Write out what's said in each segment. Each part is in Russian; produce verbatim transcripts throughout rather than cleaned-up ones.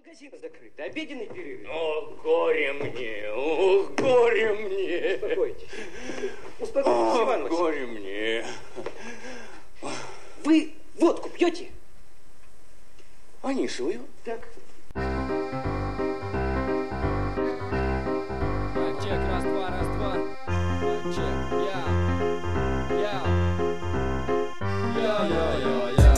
Магазин закрыт, обеденный перерыв. О, горе мне, о, горе мне. Успокойтесь. Успокойтесь, Иван Васильевич. Горе мне. Вы водку пьете? Анисовую? Так. Чек, раз, два, раз, два. Чек, я. Я. Я, я, я, я.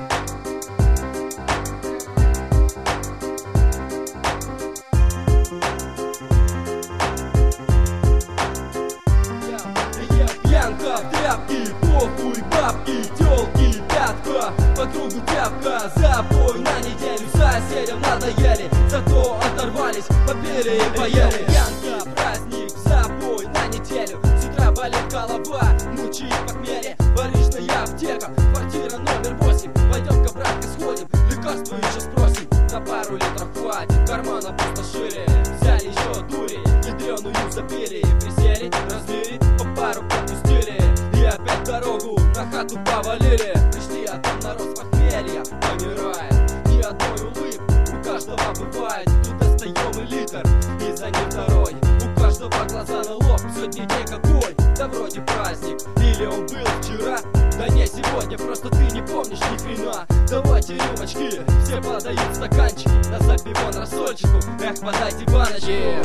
Пьянка, тряпки, похуй, бабки, тёлки, пятка, подругу тяпка, запой на неделю, соседям надоели, зато оторвались, попили и поели. Пьянка, праздник, запой на неделю, с утра болит голова, мучит похмелье, барышная аптека, квартира номер восемь, пойдем-ка, братка, сходим, лекарства еще спросим, на пару литров хватит, кармана пустошили, взяли еще дури, ядреную запили, присели, разлили, по пару пропустили, и опять дорогу на хату повалили. Пришли, а там народ с похмелья помирает. Ни одной улыбки у каждого бывает. Тут достаем и литр, и за ним второй. У каждого глаза на лоб, сегодня день какой? Да вроде праздник, или он был вчера? Да не сегодня, просто ты не помнишь ни хрена. Давайте рюмочки, все подают стаканчики, на запивон рассольчику, эх, подайте баночку.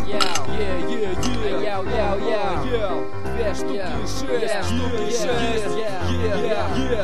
Яу, яу, яу, яу. Две штуки, шесть, Две штуки, шесть.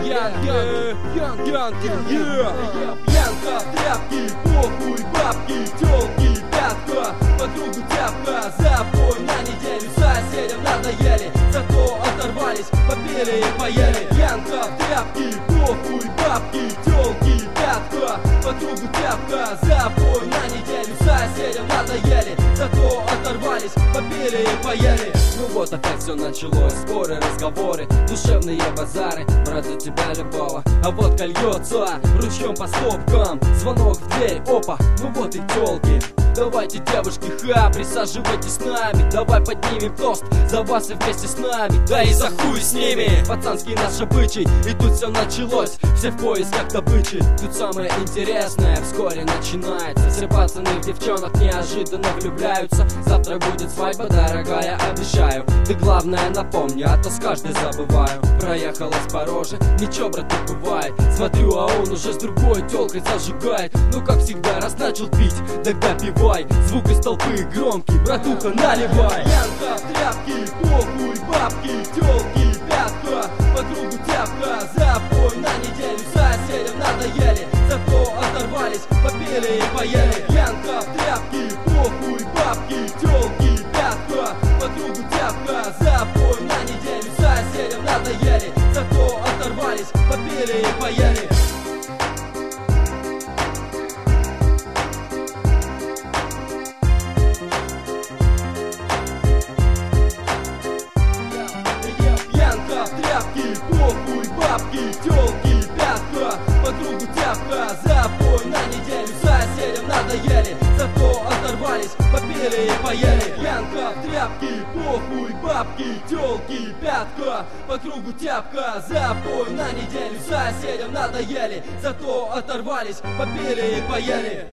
Пьянка, тряпки, похуй, бабки, тёлки, пятка, подругу тяпка, запой на неделю, соседям надоели, зато оторвались, попили и поели. Пьянка, тряпки, похуй, бабки, тёлки, пятка, подругу тяпка, запой на неделю, соседям надоели, зато оторвались, попили и поели. Ну вот опять все началось, споры, разговоры, душевные базары, брат за тебя любого, а водка льется ручьем по стопкам, звонок в дверь, опа, ну вот и тёлки. Давайте, девушки, ха, присаживайтесь с нами, давай поднимем тост за вас и вместе с нами, да и за хуй с ними. Пацанский наш обычай, и тут все началось, все в поисках добычи. Тут самое интересное вскоре начинается, все пацаны в девчонок неожиданно влюбляются. Завтра будет свадьба, дорогая, обещаю, ты главное напомни, а то с каждой забываю. Проехалась по роже, ничего, брат, не бывает, смотрю, а он уже с другой тёлкой зажигает. Ну как всегда, раз начал пить, тогда пивай, звук из толпы громкий, братуха, наливай. Пьянка, тряпки, похуй, бабки, тёлки, пятка, подругу тяпка, запой на неделю, соседям надоели, зато оторвались, попили и поели. Пьянка, тряпки, похуй, бабки, тёлки, пятка, подругу тяпка, запой на неделю, соседям надоели, зато оторвались, попили и поели. Тряпки, похуй, бабки, тёлки, пятка, подругу тяпка, запой на неделю, соседям надоели, зато оторвались, попили и поели. Пьянка, тряпки, похуй, бабки, тёлки, пятка, подругу тяпка, запой на неделю, соседям надоели, зато оторвались, попили и поели.